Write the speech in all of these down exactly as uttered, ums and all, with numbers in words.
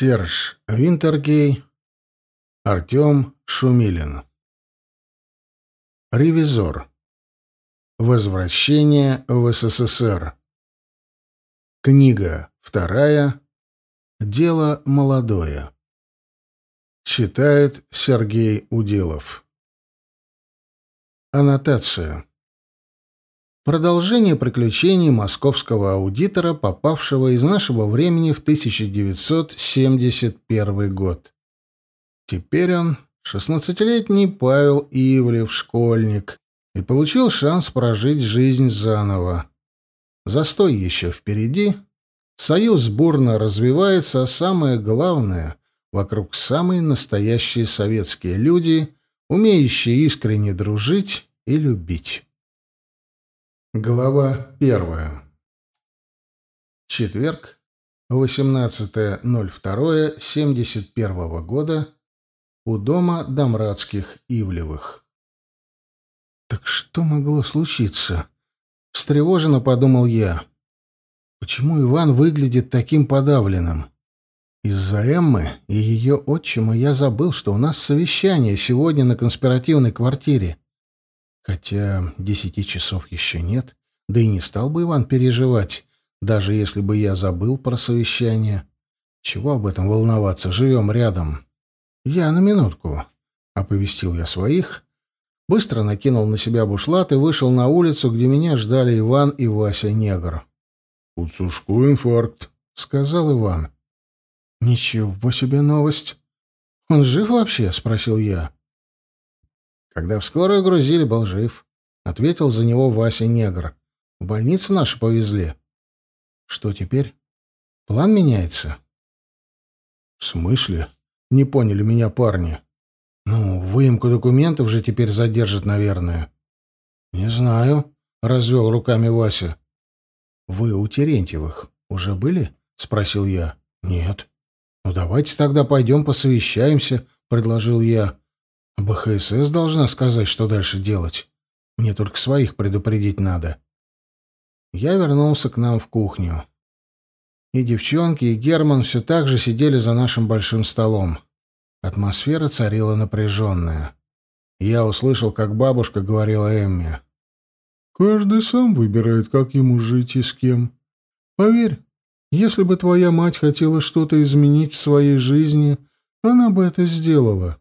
Серж Винтергей, Артем Шумилин. Ревизор. Возвращение в СССР. Книга вторая. Дело молодое. Читает Сергей Уделов. Аннотация. Продолжение приключений московского аудитора, попавшего из нашего времени в тысяча девятьсот семьдесят первый год. Теперь он шестнадцатилетний Павел Ивлев, школьник, и получил шанс прожить жизнь заново. Застой еще впереди, союз бурно развивается, а самое главное, вокруг самые настоящие советские люди, умеющие искренне дружить и любить. Глава первая. Четверг, восемнадцатое ноль второе семьдесят первого года, у дома Домрадских Ивлевых. Так что могло случиться? Встревоженно подумал я. Почему Иван выглядит таким подавленным? Из-за Эммы и ее отчима я забыл, что у нас совещание сегодня на конспиративной квартире. Хотя десяти часов еще нет, да и не стал бы Иван переживать, даже если бы я забыл про совещание. Чего об этом волноваться, живем рядом. Я на минутку, — оповестил я своих, быстро накинул на себя бушлат и вышел на улицу, где меня ждали Иван и Вася Негр. — У Цушко инфаркт, — сказал Иван. — Ничего себе новость. — Он жив вообще? — спросил я. Когда в скорую грузили, был жив, — ответил за него Вася Негр. В больницу нашу повезли. Что теперь? План меняется? В смысле? Не поняли меня парни. Ну, выемку документов же теперь задержат, наверное. Не знаю, — развел руками Вася. Вы у Терентьевых уже были? — спросил я. Нет. Ну, давайте тогда пойдем посовещаемся, — предложил я. БХСС должна сказать, что дальше делать. Мне только своих предупредить надо. Я вернулся к нам в кухню. И девчонки, и Герман все так же сидели за нашим большим столом. Атмосфера царила напряженная. Я услышал, как бабушка говорила Эмме. «Каждый сам выбирает, как ему жить и с кем. Поверь, если бы твоя мать хотела что-то изменить в своей жизни, она бы это сделала».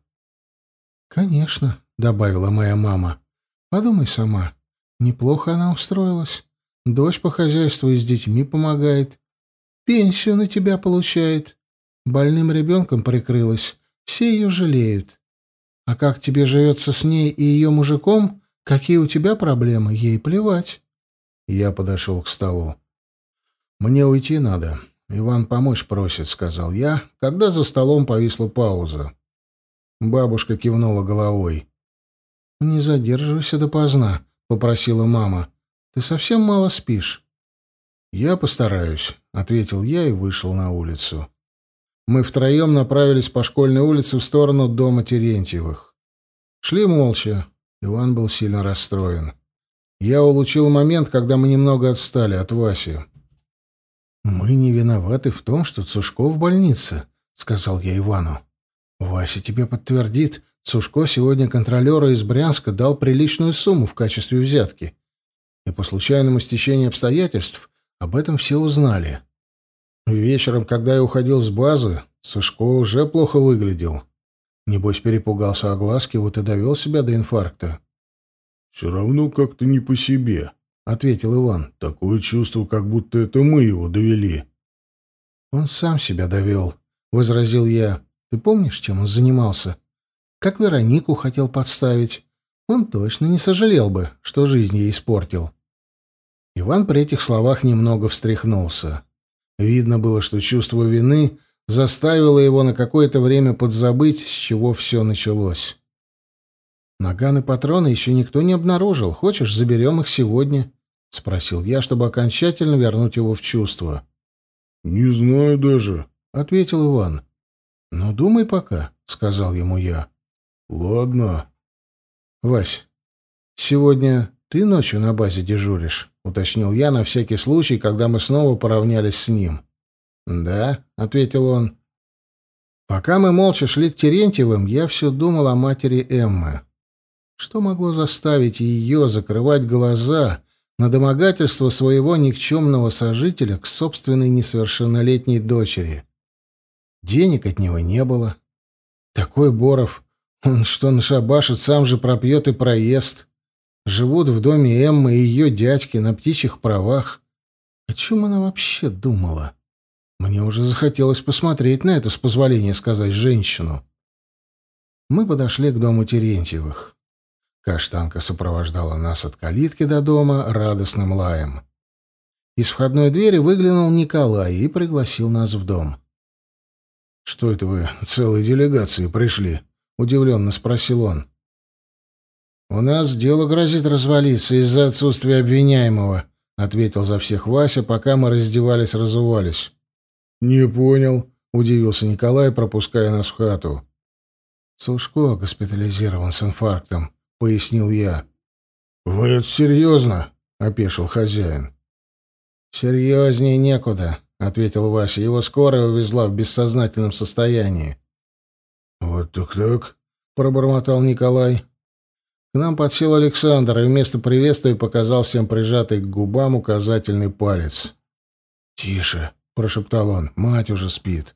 «Конечно», — добавила моя мама. «Подумай сама. Неплохо она устроилась. Дочь по хозяйству и с детьми помогает. Пенсию на тебя получает. Больным ребенком прикрылась. Все ее жалеют. А как тебе живется с ней и ее мужиком, какие у тебя проблемы, ей плевать». Я подошел к столу. «Мне уйти надо. Иван помочь просит», — сказал я, когда за столом повисла пауза. Бабушка кивнула головой. «Не задерживайся допоздна», — попросила мама. «Ты совсем мало спишь». «Я постараюсь», — ответил я и вышел на улицу. Мы втроем направились по школьной улице в сторону дома Терентьевых. Шли молча. Иван был сильно расстроен. Я улучил момент, когда мы немного отстали от Васи. «Мы не виноваты в том, что Цушко в больнице», — сказал я Ивану. «Вася тебе подтвердит, Цушко сегодня контролеру из Брянска дал приличную сумму в качестве взятки. И по случайному стечению обстоятельств об этом все узнали. Вечером, когда я уходил с базы, Цушко уже плохо выглядел. Небось, перепугался огласки, вот и довел себя до инфаркта». «Все равно как-то не по себе», — ответил Иван. «Такое чувство, как будто это мы его довели». «Он сам себя довел», — возразил я. «Ты помнишь, чем он занимался? Как Веронику хотел подставить. Он точно не сожалел бы, что жизнь ей испортил». Иван при этих словах немного встряхнулся. Видно было, что чувство вины заставило его на какое-то время подзабыть, с чего все началось. «Наган и патроны еще никто не обнаружил. Хочешь, заберем их сегодня?» — спросил я, чтобы окончательно вернуть его в чувство. «Не знаю даже», — ответил Иван. «Ну, думай пока», — сказал ему я. «Ладно». «Вась, сегодня ты ночью на базе дежуришь?» — уточнил я на всякий случай, когда мы снова поравнялись с ним. «Да», — ответил он. Пока мы молча шли к Терентьевым, я все думал о матери Эммы. Что могло заставить ее закрывать глаза на домогательство своего никчемного сожителя к собственной несовершеннолетней дочери? Денег от него не было. Такой Боров, он что нашабашит, сам же пропьет и проест. Живут в доме Эммы и ее дядьки на птичьих правах. О чем она вообще думала? Мне уже захотелось посмотреть на эту, с позволения сказать, женщину. Мы подошли к дому Терентьевых. Каштанка сопровождала нас от калитки до дома радостным лаем. Из входной двери выглянул Николай и пригласил нас в дом. — Что это вы целой делегацией пришли? — удивленно спросил он. — У нас дело грозит развалиться из-за отсутствия обвиняемого, — ответил за всех Вася, пока мы раздевались-разувались. — Не понял, — удивился Николай, пропуская нас в хату. — Сушко госпитализирован с инфарктом, — пояснил я. — Вы это серьезно? — опешил хозяин. — Серьезнее некуда, — ответил Вася. Его скорая увезла в бессознательном состоянии. — Вот так-так, — пробормотал Николай. К нам подсел Александр и вместо приветствия показал всем прижатый к губам указательный палец. — Тише, — прошептал он, — мать уже спит.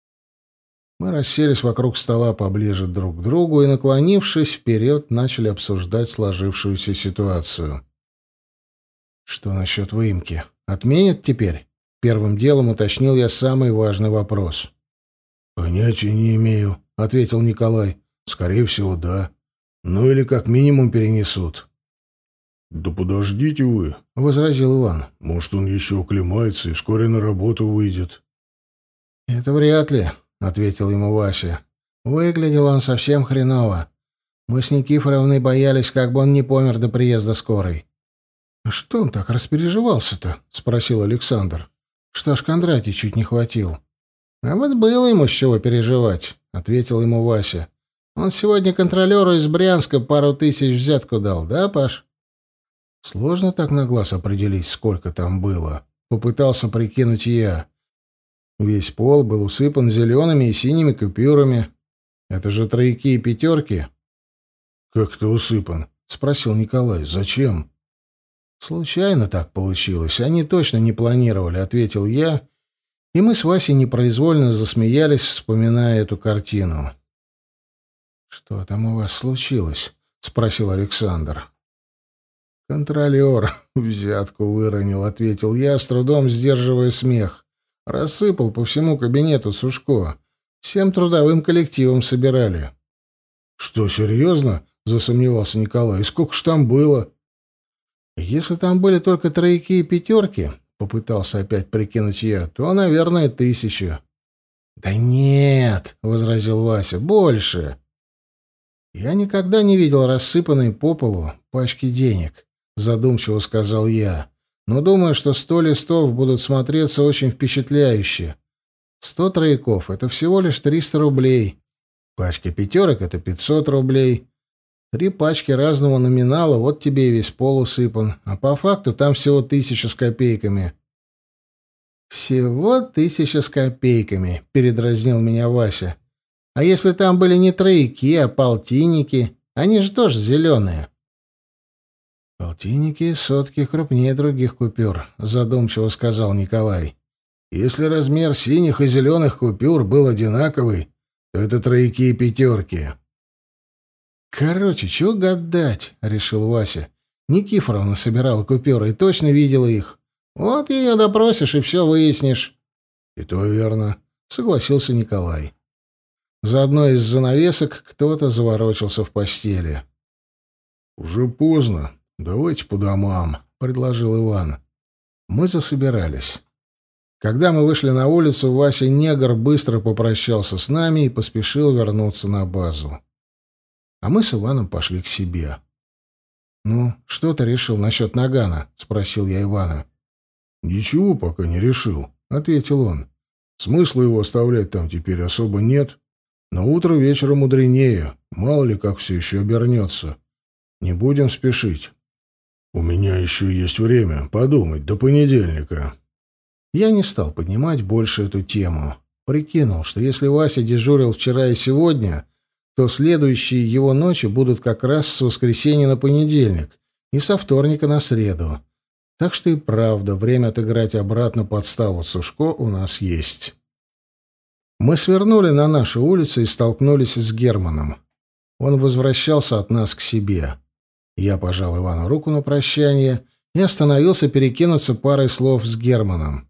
Мы расселись вокруг стола поближе друг к другу и, наклонившись вперед, начали обсуждать сложившуюся ситуацию. «Что насчет выемки? Отменят теперь?» Первым делом уточнил я самый важный вопрос. «Понятия не имею», — ответил Николай. «Скорее всего, да. Ну или как минимум перенесут». «Да подождите вы», — возразил Иван. «Может, он еще оклемается и вскоре на работу выйдет». «Это вряд ли», — ответил ему Вася. «Выглядел он совсем хреново. Мы с Никифоровной боялись, как бы он не помер до приезда скорой». «А что он так распереживался-то?» — спросил Александр. «Что ж Кондратий чуть не хватил». «А вот было ему с чего переживать», — ответил ему Вася. «Он сегодня контролеру из Брянска пару тысяч взятку дал, да, Паш?» «Сложно так на глаз определить, сколько там было», — попытался прикинуть я. Весь пол был усыпан зелеными и синими купюрами. Это же тройки и пятерки. — Как это усыпан? — спросил Николай. — Зачем? — Случайно так получилось. Они точно не планировали, — ответил я. И мы с Васей непроизвольно засмеялись, вспоминая эту картину. — Что там у вас случилось? — спросил Александр. — Контролер взятку выронил, — ответил я, с трудом сдерживая смех. Рассыпал по всему кабинету Сушко. Всем трудовым коллективом собирали. — Что, серьезно? — засомневался Николай. — И сколько ж там было? — Если там были только тройки и пятерки, — попытался опять прикинуть я, — то, наверное, тысяча. — Да нет, — возразил Вася, — больше. — Я никогда не видел рассыпанной по полу пачки денег, — задумчиво сказал я. Но думаю, что сто листов будут смотреться очень впечатляюще. Сто трояков — это всего лишь триста рублей. Пачка пятерок — это пятьсот рублей. Три пачки разного номинала, вот тебе и весь пол усыпан. А по факту там всего тысяча с копейками. «Всего тысяча с копейками», — передразнил меня Вася. «А если там были не трояки, а полтинники? Они же тоже зеленые». «Полтинники и сотки крупнее других купюр», — задумчиво сказал Николай. «Если размер синих и зеленых купюр был одинаковый, то это тройки и пятерки». «Короче, чего гадать?» — решил Вася. «Никифоровна собирала купюры и точно видела их. Вот ее допросишь и все выяснишь». «И то верно», — согласился Николай. За одной из занавесок кто-то заворочился в постели. «Уже поздно. Давайте по домам», — предложил Иван. Мы засобирались. Когда мы вышли на улицу, Вася Негр быстро попрощался с нами и поспешил вернуться на базу. А мы с Иваном пошли к себе. «Ну, что ты решил насчет Нагана?» — спросил я Ивана. «Ничего пока не решил», — ответил он. «Смысла его оставлять там теперь особо нет. Но утро вечера мудренее. Мало ли как все еще обернется. Не будем спешить. У меня еще есть время подумать до понедельника». Я не стал поднимать больше эту тему. Прикинул, что если Вася дежурил вчера и сегодня, то следующие его ночи будут как раз с воскресенья на понедельник и со вторника на среду. Так что и правда, время отыграть обратно подставу Сушко у нас есть. Мы свернули на нашу улицу и столкнулись с Германом. Он возвращался от нас к себе. Я пожал Ивану руку на прощание и остановился перекинуться парой слов с Германом.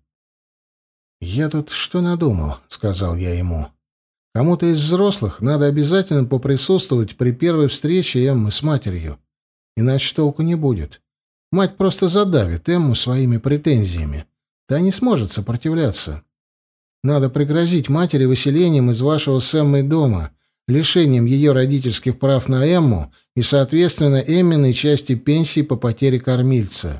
«Я тут что надумал», — сказал я ему. «Кому-то из взрослых надо обязательно поприсутствовать при первой встрече Эммы с матерью. Иначе толку не будет. Мать просто задавит Эмму своими претензиями. Та не сможет сопротивляться. Надо пригрозить матери выселением из вашего с Эммой дома, лишением ее родительских прав на Эмму и, соответственно, Эмминой части пенсии по потере кормильца».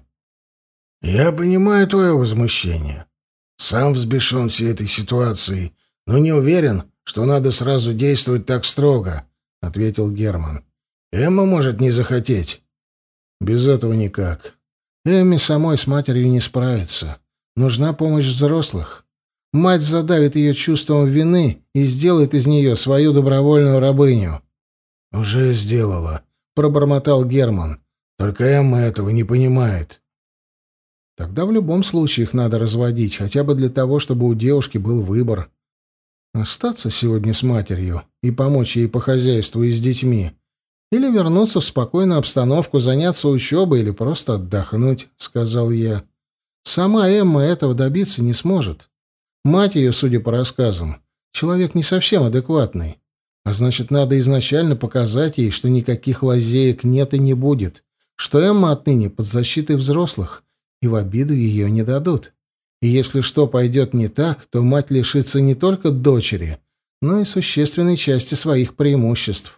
«Я понимаю твое возмущение. Сам взбешен всей этой ситуацией, но не уверен, что надо сразу действовать так строго», — ответил Герман. «Эмма может не захотеть». «Без этого никак. Эмме самой с матерью не справиться. Нужна помощь взрослых. Мать задавит ее чувством вины и сделает из нее свою добровольную рабыню». «Уже сделала», — пробормотал Герман. «Только Эмма этого не понимает». «Тогда в любом случае их надо разводить, хотя бы для того, чтобы у девушки был выбор. Остаться сегодня с матерью и помочь ей по хозяйству и с детьми, или вернуться в спокойную обстановку, заняться учебой или просто отдохнуть», — сказал я. «Сама Эмма этого добиться не сможет. Мать ее, судя по рассказам, человек не совсем адекватный. А значит, надо изначально показать ей, что никаких лазеек нет и не будет, что Эмма отныне под защитой взрослых, и в обиду ее не дадут. И если что пойдет не так, то мать лишится не только дочери, но и существенной части своих преимуществ.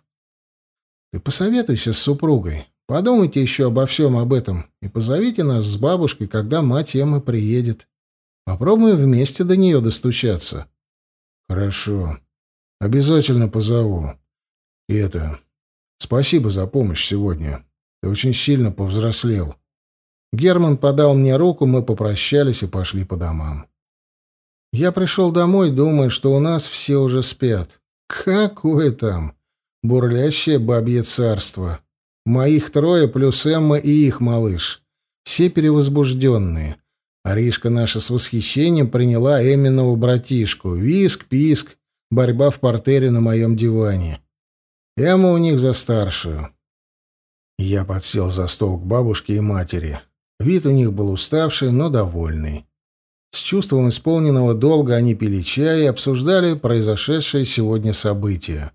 Ты посоветуйся с супругой, подумайте еще обо всем об этом и позовите нас с бабушкой, когда мать Эммы приедет. Попробуем вместе до нее достучаться». «Хорошо. Обязательно позову. И это... Спасибо за помощь сегодня. Ты очень сильно повзрослел». Герман подал мне руку, мы попрощались и пошли по домам. Я пришел домой, думая, что у нас все уже спят. Какое там? Бурлящее бабье царство. Моих трое плюс Эмма и их малыш. Все перевозбужденные. Аришка наша с восхищением приняла Эмминого братишку. Виск, писк, борьба в партере на моем диване. Эмма у них за старшую. Я подсел за стол к бабушке и матери. Вид у них был уставший, но довольный. С чувством исполненного долга они пили чай и обсуждали произошедшие сегодня события.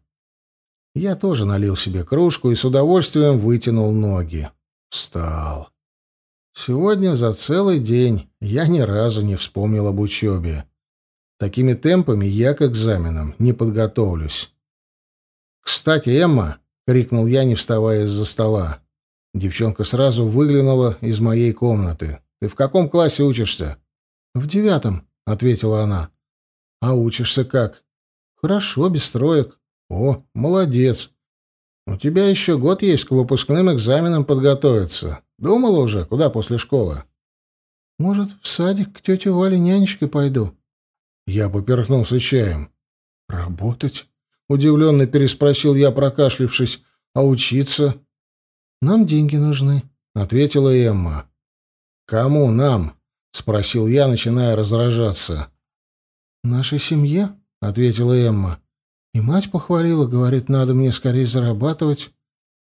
Я тоже налил себе кружку и с удовольствием вытянул ноги. Встал. Сегодня за целый день я ни разу не вспомнил об учебе. Такими темпами я к экзаменам не подготовлюсь. «Кстати, Эмма!» — крикнул я, не вставая из-за стола. Девчонка сразу выглянула из моей комнаты. «Ты в каком классе учишься?» «В девятом», — ответила она. «А учишься как?» «Хорошо, без троек». «О, молодец. У тебя еще год есть к выпускным экзаменам подготовиться. Думала уже, куда после школы?» «Может, в садик к тете Вале нянечкой пойду?» Я поперхнулся чаем. «Работать?» — удивленно переспросил я, прокашлившись. «А учиться?» «Нам деньги нужны», — ответила Эмма. «Кому нам?» — спросил я, начиная раздражаться. «Нашей семье», — ответила Эмма. «И мать похвалила, говорит, надо мне скорее зарабатывать».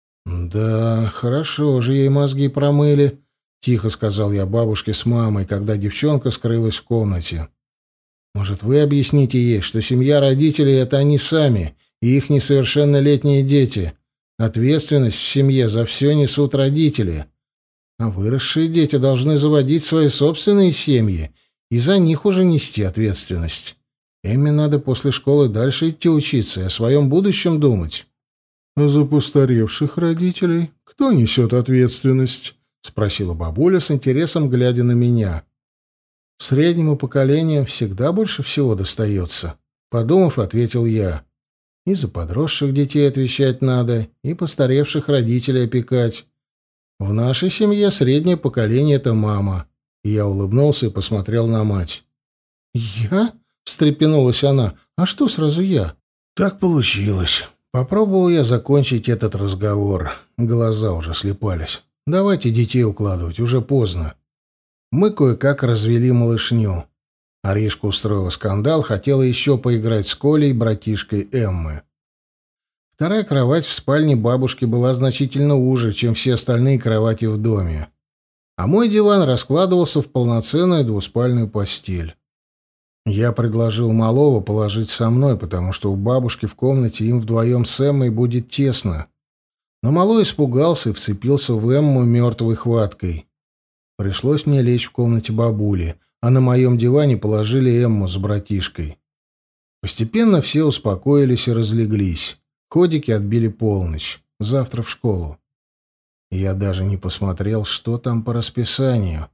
«Да, хорошо же ей мозги промыли», — тихо сказал я бабушке с мамой, когда девчонка скрылась в комнате. «Может, вы объясните ей, что семья родителей — это они сами и их несовершеннолетние дети. Ответственность в семье за все несут родители. А выросшие дети должны заводить свои собственные семьи и за них уже нести ответственность. Эмме надо после школы дальше идти учиться и о своем будущем думать». «А за постаревших родителей кто несет ответственность?» — спросила бабуля с интересом, глядя на меня. «Среднему поколению всегда больше всего достается», — подумав, ответил я. «И за подросших детей отвечать надо, и постаревших родителей опекать. В нашей семье среднее поколение — это мама». И я улыбнулся и посмотрел на мать. «Я?» — встрепенулась она. «А что сразу я?» «Так получилось». Попробовал я закончить этот разговор. Глаза уже слепались. «Давайте детей укладывать, уже поздно». Мы кое-как развели малышню. Аришка устроила скандал, хотела еще поиграть с Колей, братишкой Эммы. Вторая кровать в спальне бабушки была значительно уже, чем все остальные кровати в доме. А мой диван раскладывался в полноценную двуспальную постель. Я предложил малого положить со мной, потому что у бабушки в комнате им вдвоем с Эммой будет тесно. Но малой испугался и вцепился в Эмму мертвой хваткой. Пришлось мне лечь в комнате бабули, а на моем диване положили Эмму с братишкой. Постепенно все успокоились и разлеглись. Ходики отбили полночь. Завтра в школу. Я даже не посмотрел, что там по расписанию.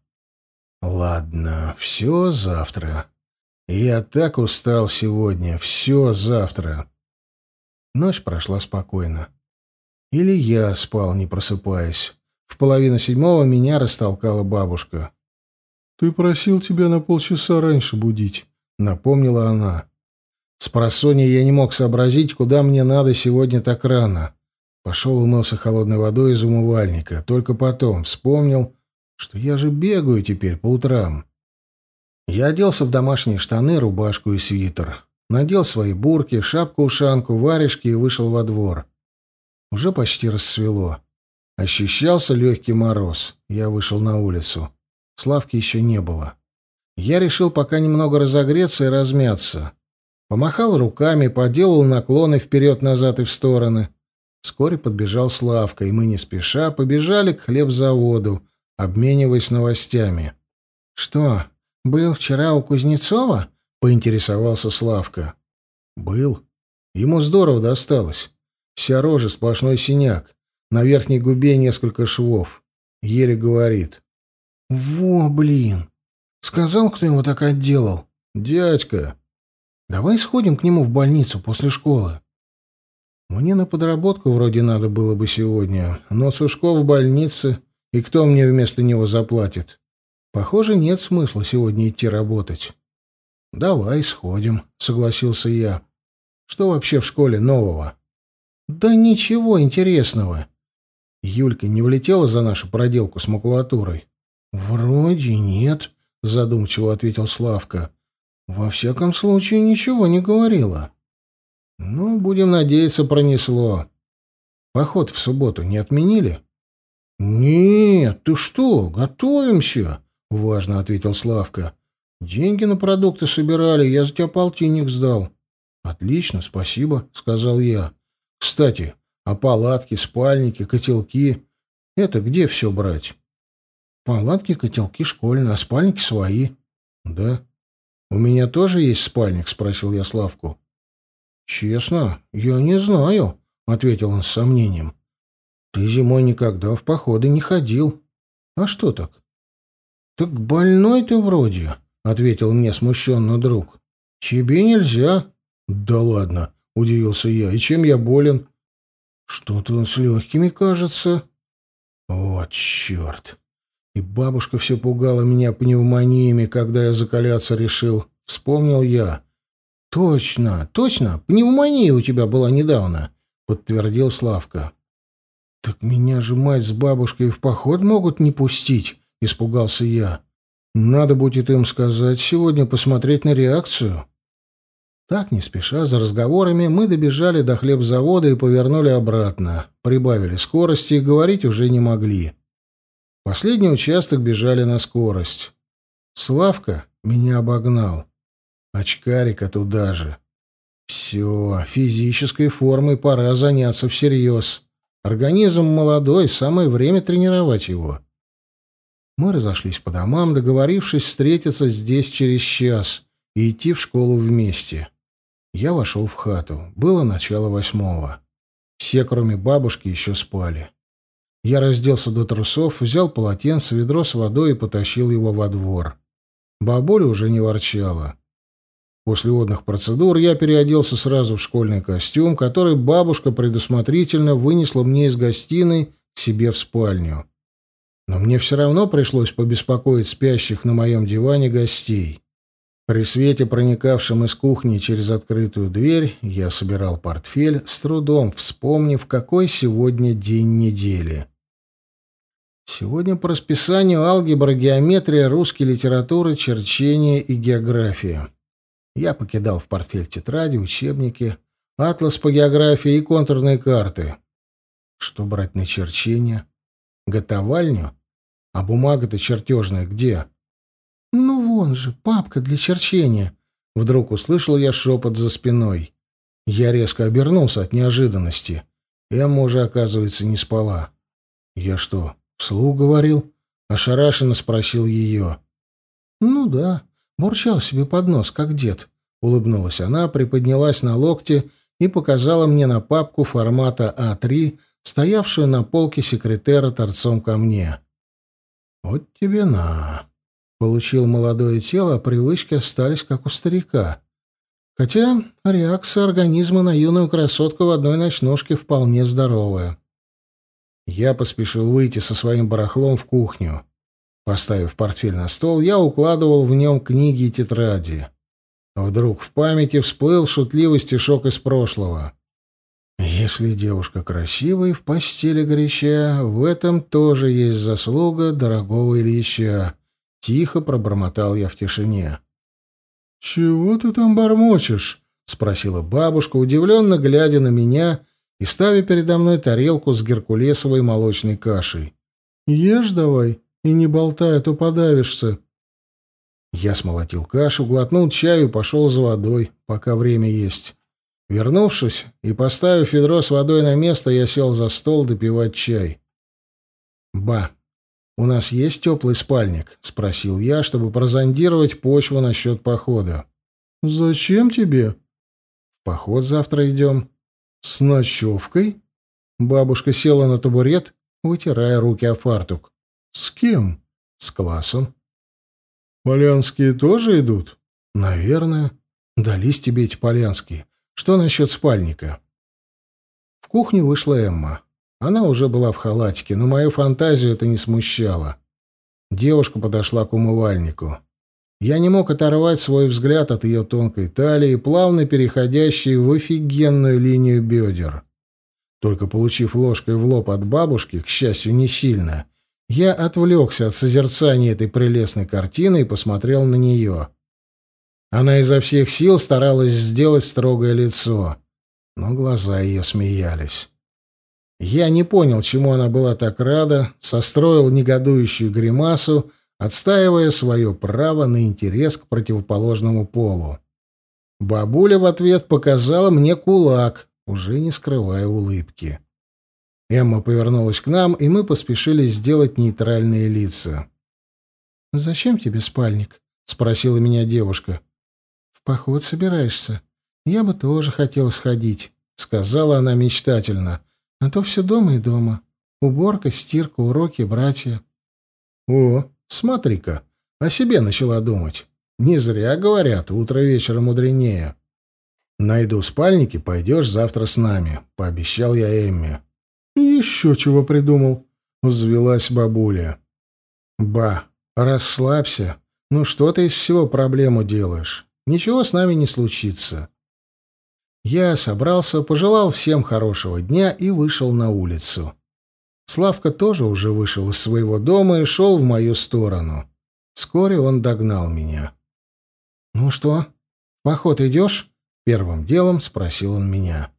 Ладно, все завтра. Я так устал сегодня. Все завтра. Ночь прошла спокойно. Или я спал, не просыпаясь. В половину седьмого меня растолкала бабушка. «Ты просил тебя на полчаса раньше будить», — напомнила она. Спросонья я не мог сообразить, куда мне надо сегодня так рано. Пошел умылся холодной водой из умывальника. Только потом вспомнил, что я же бегаю теперь по утрам. Я оделся в домашние штаны, рубашку и свитер. Надел свои бурки, шапку-ушанку, варежки и вышел во двор. Уже почти рассвело. Ощущался легкий мороз. Я вышел на улицу. Славки еще не было. Я решил пока немного разогреться и размяться. Помахал руками, поделал наклоны вперед-назад и в стороны. Вскоре подбежал Славка, и мы не спеша побежали к хлебзаводу, обмениваясь новостями. «Что, был вчера у Кузнецова?» — поинтересовался Славка. «Был. Ему здорово досталось. Вся рожа сплошной синяк. На верхней губе несколько швов. Еле говорит». «Во, блин! Сказал, кто его так отделал?» «Дядька». «Давай сходим к нему в больницу после школы». «Мне на подработку вроде надо было бы сегодня, но Сушко в больнице, и кто мне вместо него заплатит? Похоже, нет смысла сегодня идти работать». «Давай сходим», — согласился я. «Что вообще в школе нового?» «Да ничего интересного». Юлька не влетела за нашу проделку с макулатурой? «Вроде нет», — задумчиво ответил Славка. «Во всяком случае, ничего не говорила». «Ну, будем надеяться, пронесло. Поход в субботу не отменили?» «Нет, ты что, готовимся», — важно ответил Славка. «Деньги на продукты собирали, я за тебя полтинник сдал». «Отлично, спасибо», — сказал я. «Кстати, а палатки, спальники, котелки — это где все брать?» «Палатки, котелки школьные, а спальники свои». «Да? У меня тоже есть спальник?» — спросил я Славку. «Честно, я не знаю», — ответил он с сомнением. «Ты зимой никогда в походы не ходил. А что так?» «Так больной ты вроде», — ответил мне смущенно друг. «Тебе нельзя». «Да ладно», — удивился я. «И чем я болен?» «Что-то с легкими, кажется». «Вот черт! И бабушка все пугала меня пневмониями, когда я закаляться решил. Вспомнил я». «Точно, точно, пневмония у тебя была недавно», — подтвердил Славка. «Так меня же мать с бабушкой в поход могут не пустить», — испугался я. «Надо будет им сказать сегодня, посмотреть на реакцию». Так, не спеша, за разговорами, мы добежали до хлебзавода и повернули обратно, прибавили скорости и говорить уже не могли. Последний участок бежали на скорость. Славка меня обогнал. Очкарика туда же. Все, физической формой пора заняться всерьез. Организм молодой, самое время тренировать его. Мы разошлись по домам, договорившись встретиться здесь через час и идти в школу вместе. Я вошел в хату. Было начало восьмого. Все, кроме бабушки, еще спали. Я разделся до трусов, взял полотенце, ведро с водой и потащил его во двор. Бабуля уже не ворчала. После водных процедур я переоделся сразу в школьный костюм, который бабушка предусмотрительно вынесла мне из гостиной к себе в спальню. Но мне все равно пришлось побеспокоить спящих на моем диване гостей. При свете, проникавшем из кухни через открытую дверь, я собирал портфель, с трудом вспомнив, какой сегодня день недели. Сегодня по расписанию алгебра, геометрия, русский литература, черчение и география. Я покидал в портфель тетради, учебники, атлас по географии и контурные карты. Что брать на черчение? Готовальню? А бумага-то чертежная где? Ну вон же, папка для черчения. Вдруг услышал я шепот за спиной. Я резко обернулся от неожиданности. Эмма уже, оказывается, не спала. Я что, вслух говорил? Ошарашенно спросил ее. Ну да, бурчал себе под нос, как дед. Улыбнулась она, приподнялась на локте и показала мне на папку формата а три, стоявшую на полке секретера торцом ко мне. «Вот тебе на!» Получил молодое тело, а привычки остались как у старика. Хотя реакция организма на юную красотку в одной ночнушке вполне здоровая. Я поспешил выйти со своим барахлом в кухню. Поставив портфель на стол, я укладывал в нем книги и тетради. Вдруг в памяти всплыл шутливый стишок из прошлого. «Если девушка красивая и в постели горяча, в этом тоже есть заслуга дорогого Ильича», — тихо пробормотал я в тишине. «Чего ты там бормочешь?» — спросила бабушка, удивленно глядя на меня и ставя передо мной тарелку с геркулесовой молочной кашей. «Ешь давай и не болтай, а то подавишься». Я смолотил кашу, глотнул чаю и пошел за водой, пока время есть. Вернувшись и поставив ведро с водой на место, я сел за стол допивать чай. «Ба, у нас есть теплый спальник?» — спросил я, чтобы прозондировать почву насчет похода. «Зачем тебе?» «В поход завтра идем». «С ночевкой?» Бабушка села на табурет, вытирая руки о фартук. «С кем?» «С классом». «Полянские тоже идут?» «Наверное. Дались тебе эти полянские. Что насчет спальника?» В кухню вышла Эмма. Она уже была в халатике, но мою фантазию это не смущало. Девушка подошла к умывальнику. Я не мог оторвать свой взгляд от ее тонкой талии, плавно переходящей в офигенную линию бедер. Только получив ложкой в лоб от бабушки, к счастью, не сильно, я отвлекся от созерцания этой прелестной картины и посмотрел на нее. Она изо всех сил старалась сделать строгое лицо, но глаза ее смеялись. Я не понял, чему она была так рада, состроил негодующую гримасу, отстаивая свое право на интерес к противоположному полу. Бабуля в ответ показала мне кулак, уже не скрывая улыбки. Эмма повернулась к нам, и мы поспешили сделать нейтральные лица. «Зачем тебе спальник?» — спросила меня девушка. «В поход собираешься? Я бы тоже хотела сходить», — сказала она мечтательно. «А то все дома и дома. Уборка, стирка, уроки, братья». «О, смотри-ка, о себе начала думать. Не зря говорят, утро вечера мудренее». «Найду спальники, пойдешь завтра с нами», — пообещал я Эмме. «Еще чего придумал», — взвелась бабуля. «Ба, расслабься. Ну что ты из всего проблему делаешь? Ничего с нами не случится». Я собрался, пожелал всем хорошего дня и вышел на улицу. Славка тоже уже вышел из своего дома и шел в мою сторону. Вскоре он догнал меня. «Ну что, в поход идешь?» — первым делом спросил он меня.